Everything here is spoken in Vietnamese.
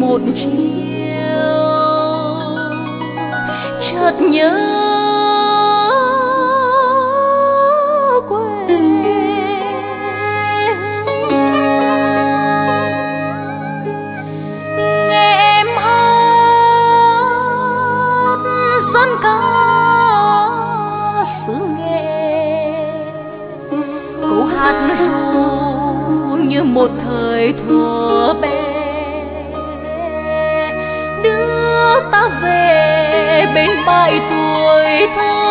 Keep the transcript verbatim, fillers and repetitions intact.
một chiều chợt nhớ quê. Nghe em hát dân ca xứ Nghệ, câu hát ru như một thời thuở bé đưa ta về bên bãi tuổi thơ.